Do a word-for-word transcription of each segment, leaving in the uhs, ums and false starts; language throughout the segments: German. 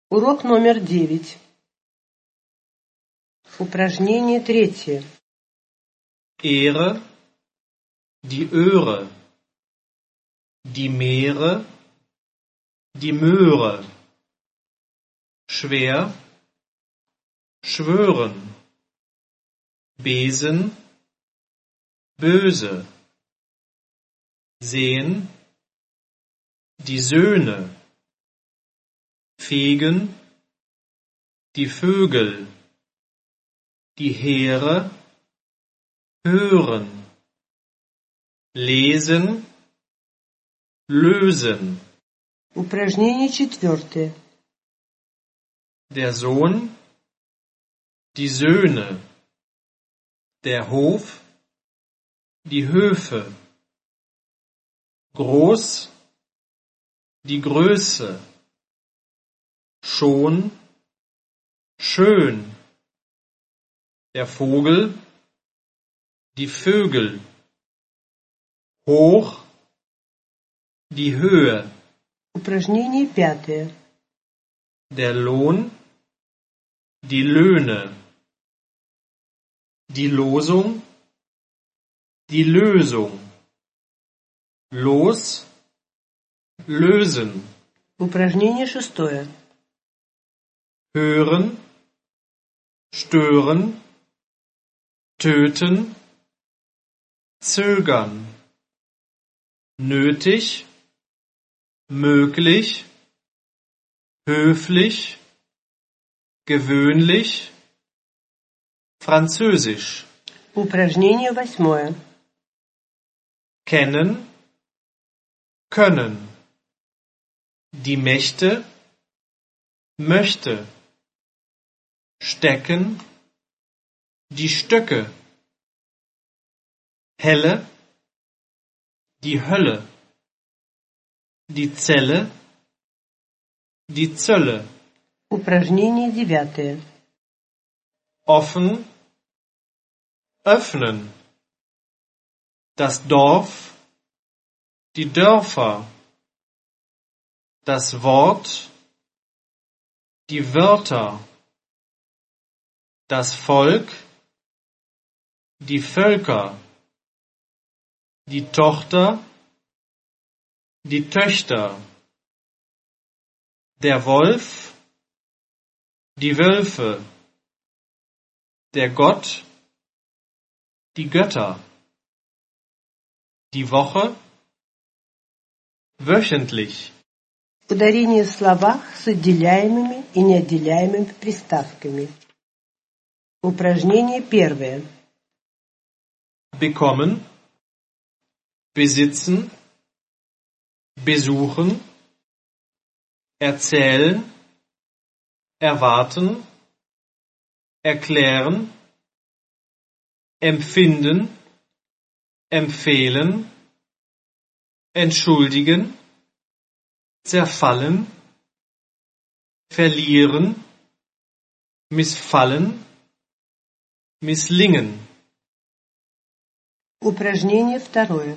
Урок номер девять. Упражнение третье. Ehre, die Öre, die Meere, die Möhre, schwer, schwören, Besen, böse, sehen, die Söhne, fegen, die Vögel, die Heere, hören, lesen, lösen. Упражнение четвертое. Der Sohn, die Söhne, der Hof, die Höfe, groß, die Größe, schon, schön, der Vogel, die Vögel, hoch, die Höhe. Упражнение пятое. Der Lohn, die Löhne, die Losung, die Lösung, los, lösen. Упражнение шестое. Hören, stören, töten, zögern, nötig, möglich, höflich, gewöhnlich, französisch. Упражнение восьмое. Kennen, können, die Mächte, möchte, stecken, die Stöcke, helle, die Hölle, die Zelle, die Zölle. Упражнение девятое. Offen, öffnen, das Dorf, die Dörfer, das Wort, die Wörter, das Volk, die Völker, die Tochter, die Töchter, der Wolf, die Wölfe, der Gott, die Götter, die Woche, wöchentlich. Ударение в словах с отделяемыми и неотделяемыми приставками. Упражнение первое. Bekommen, besitzen, besuchen, erzählen, erwarten, erklären, empfinden, empfehlen, entschuldigen, zerfallen, verlieren, missfallen, misslingen. Упражнение второе.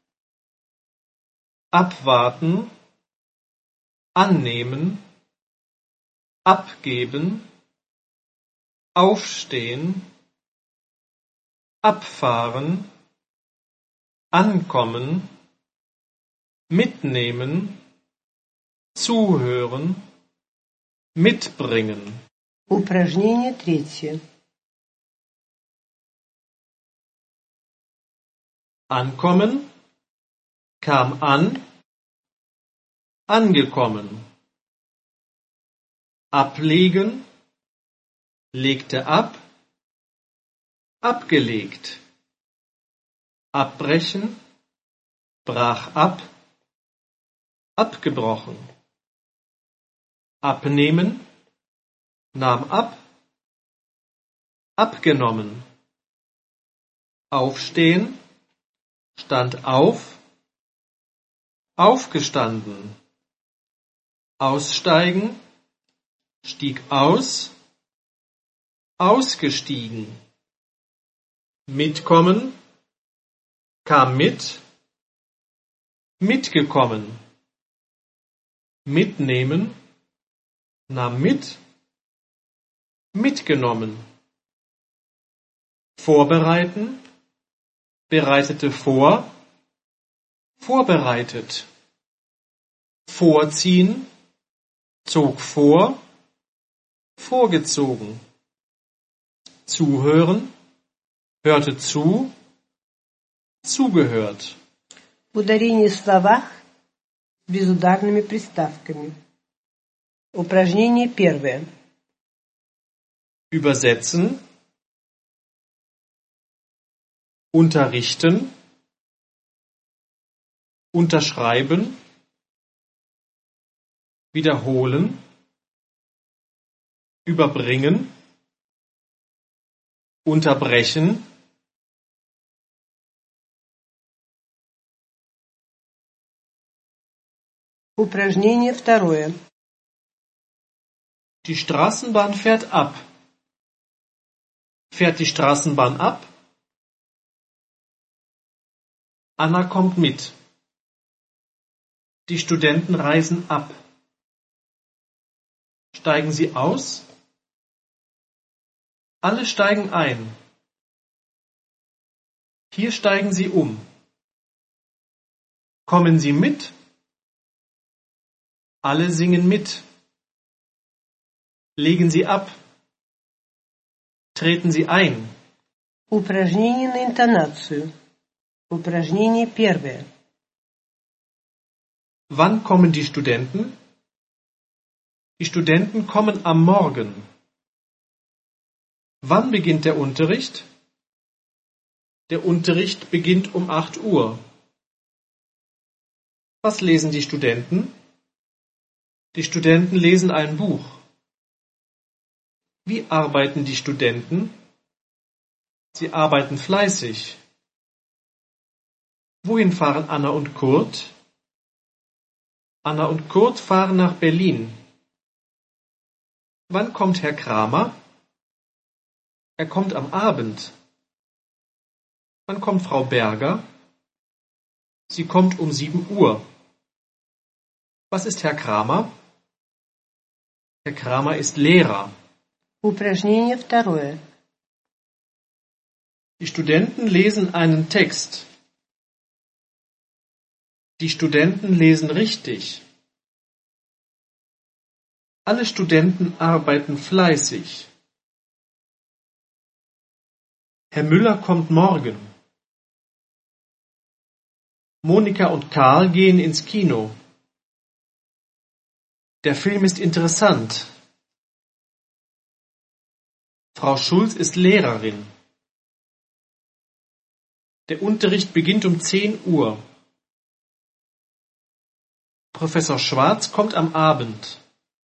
Abwarten, annehmen, abgeben, aufstehen, abfahren, ankommen, mitnehmen, zuhören, mitbringen. Упражнение третье. Ankommen, kam an, angekommen. Ablegen, legte ab, abgelegt. Abbrechen, brach ab, abgebrochen. Abnehmen, nahm ab, abgenommen. Aufstehen, stand auf, aufgestanden. Aussteigen, stieg aus, ausgestiegen. Mitkommen, kam mit, mitgekommen. Mitnehmen, Nahm mit. Mitgenommen. Vorbereiten. Bereitete vor. Vorbereitet. Vorziehen. Zog vor. Vorgezogen. Zuhören. Hörte zu. Zugehört. Ударение в словах с безударными приставками. Упражнение первое. Übersetzen. Unterrichten. Unterschreiben. Wiederholen. Überbringen. Unterbrechen. Упражнение второе. Die Straßenbahn fährt ab. Fährt die Straßenbahn ab? Anna kommt mit. Die Studenten reisen ab. Steigen sie aus? Alle steigen ein. Hier steigen sie um. Kommen Sie mit? Alle singen mit. Legen Sie ab. Treten Sie ein. Упражнение на интонацию. Упражнение первое. Wann kommen die Studenten? Die Studenten kommen am Morgen. Wann beginnt der Unterricht? Der Unterricht beginnt um acht Uhr. Was lesen die Studenten? Die Studenten lesen ein Buch. Wie arbeiten die Studenten? Sie arbeiten fleißig. Wohin fahren Anna und Kurt? Anna und Kurt fahren nach Berlin. Wann kommt Herr Kramer? Er kommt am Abend. Wann kommt Frau Berger? Sie kommt um sieben Uhr. Was ist Herr Kramer? Herr Kramer ist Lehrer. Упражнение второе. Die Studenten lesen einen Text. Die Studenten lesen richtig. Alle Studenten arbeiten fleißig. Herr Müller kommt morgen. Monika und Karl gehen ins Kino. Der Film ist interessant. Frau Schulz ist Lehrerin. Der Unterricht beginnt um zehn Uhr. Professor Schwarz kommt am Abend.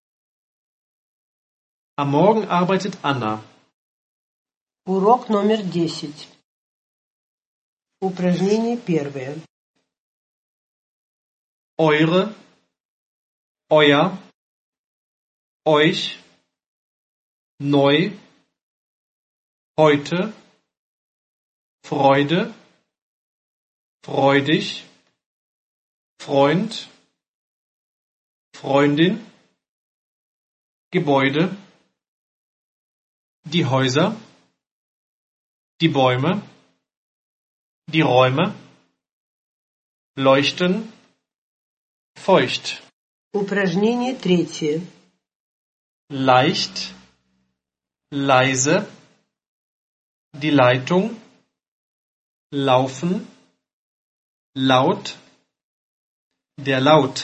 Am Morgen arbeitet Anna. Урок номер десять. Упражнение первое. Eure, euer, euch, neu, heute, Freude, freudig, Freund, Freundin, Gebäude, die Häuser, die Bäume, die Räume, leuchten, feucht. Упражнение третье. Leicht, leise, die Leitung, laufen, laut, der Laut,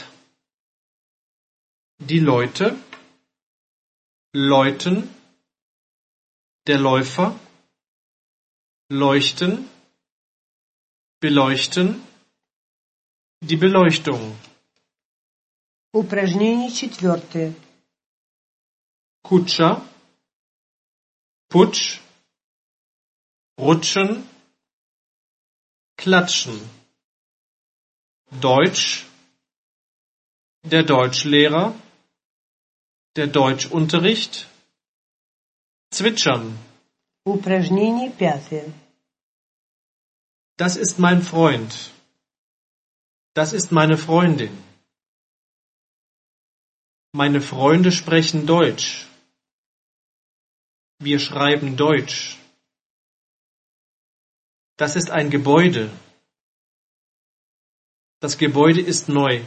die Leute, läuten, der Läufer, leuchten, beleuchten, die Beleuchtung. Упражнение четвертое. Kutscher, Putsch, Rutschen, Klatschen. Deutsch, der Deutschlehrer, der Deutschunterricht, Zwitschern. Упражнение пятое. Das ist mein Freund. Das ist meine Freundin. Meine Freunde sprechen Deutsch. Wir schreiben Deutsch. Das ist ein Gebäude. Das Gebäude ist neu.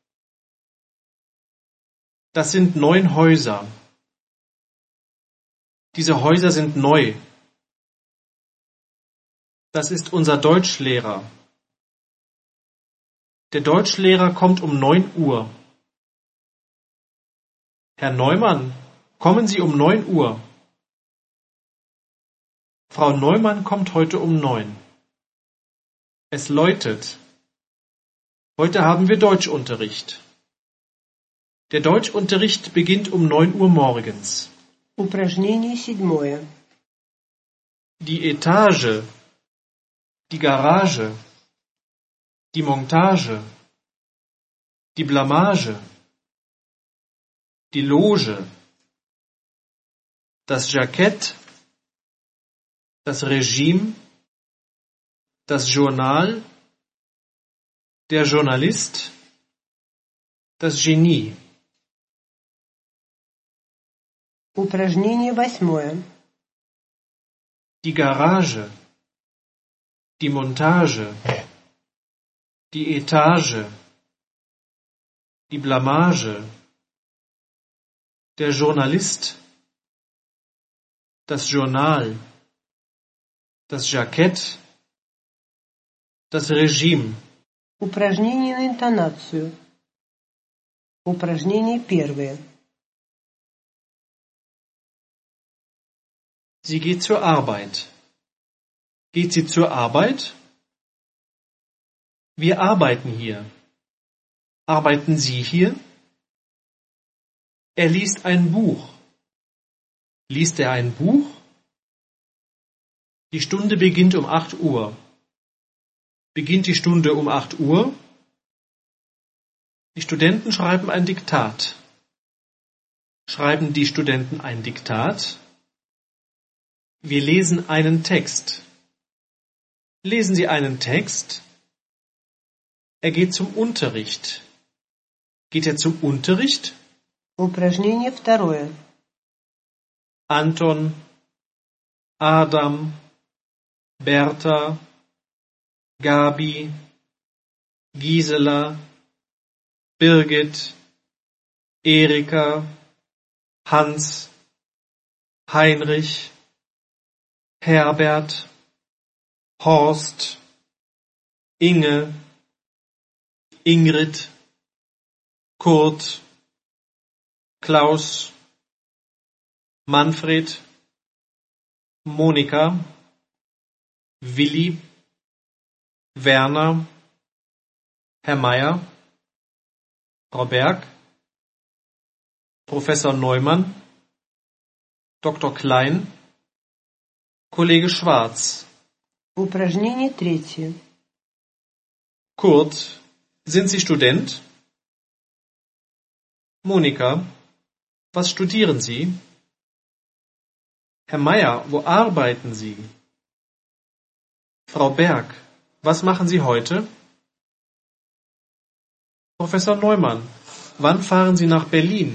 Das sind neun Häuser. Diese Häuser sind neu. Das ist unser Deutschlehrer. Der Deutschlehrer kommt um neun Uhr. Herr Neumann, kommen Sie um neun Uhr. Frau Neumann kommt heute um neun. Es läutet. Heute haben wir Deutschunterricht. Der Deutschunterricht beginnt um neun Uhr morgens. Упражнение седьмое. Die Etage, die Garage, die Montage, die Blamage, die Loge, das Jackett, das Regime, das Journal, der Journalist, das Genie. Упражнение восьмое. Die Garage, die Montage, die Etage, die Blamage, der Journalist, das Journal, das Jackett, das Regime. Упражнение на интонацию. Упражнение первое. Sie geht zur Arbeit. Geht sie zur Arbeit? Wir arbeiten hier. Arbeiten Sie hier? Er liest ein Buch. Liest er ein Buch? Die Stunde beginnt um acht Uhr. Beginnt die Stunde um acht Uhr? Die Studenten schreiben ein Diktat. Schreiben die Studenten ein Diktat? Wir lesen einen Text. Lesen Sie einen Text? Er geht zum Unterricht. Geht er zum Unterricht? Упражнение второе. Anton, Adam, Bertha, Gabi, Gisela, Birgit, Erika, Hans, Heinrich, Herbert, Horst, Inge, Ingrid, Kurt, Klaus, Manfred, Monika, Willi, Werner, Herr Meier, Frau Berg, Professor Neumann, Doktor Klein, Kollege Schwarz. Упражнение третье. Kurt, sind Sie Student? Monika, was studieren Sie? Herr Meier, wo arbeiten Sie? Frau Berg, was machen Sie heute? Professor Neumann, wann fahren Sie nach Berlin?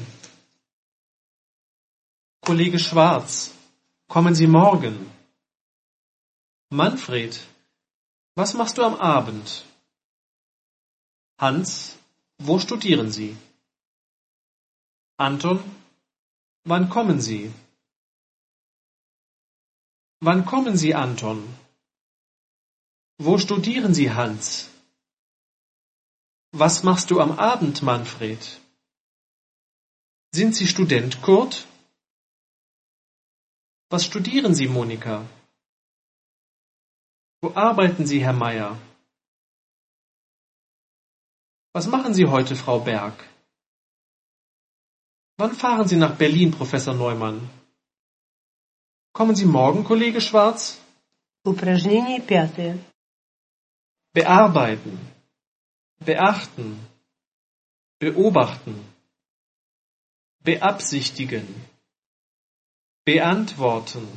Kollege Schwarz, kommen Sie morgen? Manfred, was machst du am Abend? Hans, wo studieren Sie? Anton, wann kommen Sie? Wann kommen Sie, Anton? Wo studieren Sie, Hans? Was machst du am Abend, Manfred? Sind Sie Student, Kurt? Was studieren Sie, Monika? Wo arbeiten Sie, Herr Meier? Was machen Sie heute, Frau Berg? Wann fahren Sie nach Berlin, Professor Neumann? Kommen Sie morgen, Kollege Schwarz? Упражнение пятое. Bearbeiten, beachten, beobachten, beabsichtigen, beantworten,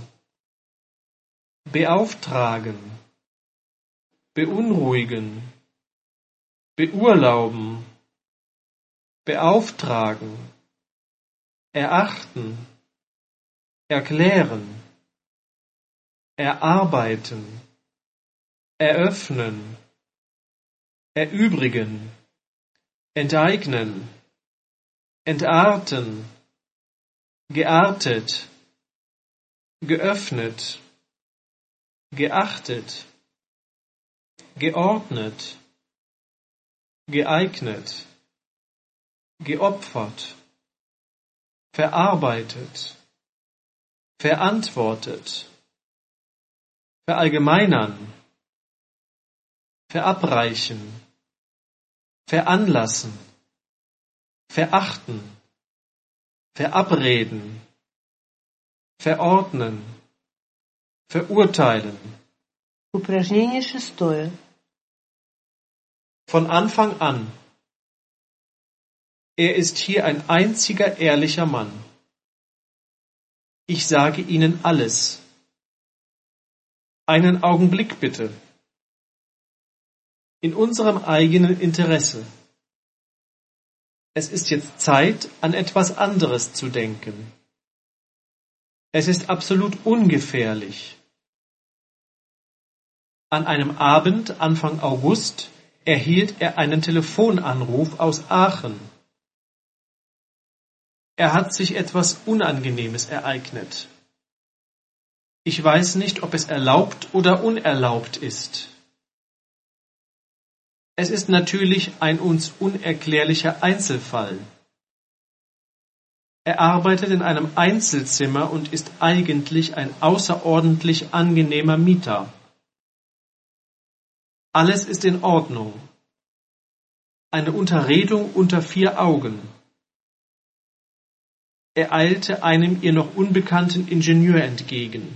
beauftragen, beunruhigen, beurlauben, beauftragen, erachten, erklären, erarbeiten, eröffnen, erübrigen, enteignen, entarten, geartet, geöffnet, geachtet, geordnet, geeignet, geopfert, verarbeitet, verantwortet, verallgemeinern, verabreichen, veranlassen, verachten, verabreden, verordnen, verurteilen. Упражнение шестое. Von Anfang an. Er ist hier ein einziger ehrlicher Mann. Ich sage Ihnen alles. Einen Augenblick bitte. In unserem eigenen Interesse. Es ist jetzt Zeit, an etwas anderes zu denken. Es ist absolut ungefährlich. An einem Abend Anfang August erhielt er einen Telefonanruf aus Aachen. Er hat sich etwas Unangenehmes ereignet. Ich weiß nicht, ob es erlaubt oder unerlaubt ist. Es ist natürlich ein uns unerklärlicher Einzelfall. Er arbeitet in einem Einzelzimmer und ist eigentlich ein außerordentlich angenehmer Mieter. Alles ist in Ordnung. Eine Unterredung unter vier Augen. Er eilte einem ihr noch unbekannten Ingenieur entgegen.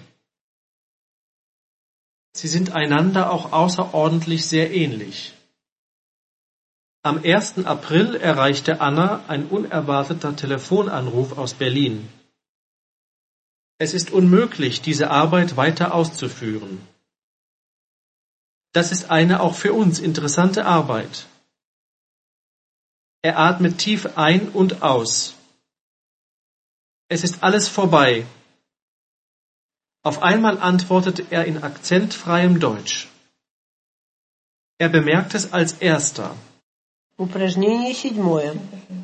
Sie sind einander auch außerordentlich sehr ähnlich. Am ersten April erreichte Anna ein unerwarteter Telefonanruf aus Berlin. Es ist unmöglich, diese Arbeit weiter auszuführen. Das ist eine auch für uns interessante Arbeit. Er atmet tief ein und aus. Es ist alles vorbei. Auf einmal antwortete er in akzentfreiem Deutsch. Er bemerkt es als erster. Упражнение седьмое.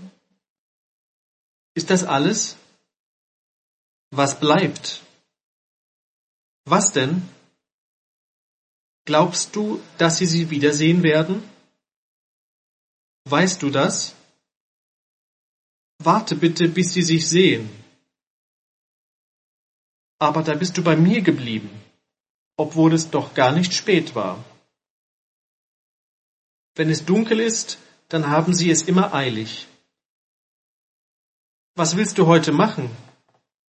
Ist das alles? Was bleibt? Was denn? Glaubst du, dass sie sie wiedersehen werden? Weißt du das? Warte bitte, bis sie sich sehen. Aber da bist du bei mir geblieben, obwohl es doch gar nicht spät war. Wenn es dunkel ist, dann haben sie es immer eilig. Was willst du heute machen?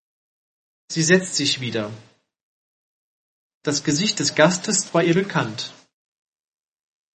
Sie setzt sich wieder. Das Gesicht des Gastes war ihr bekannt.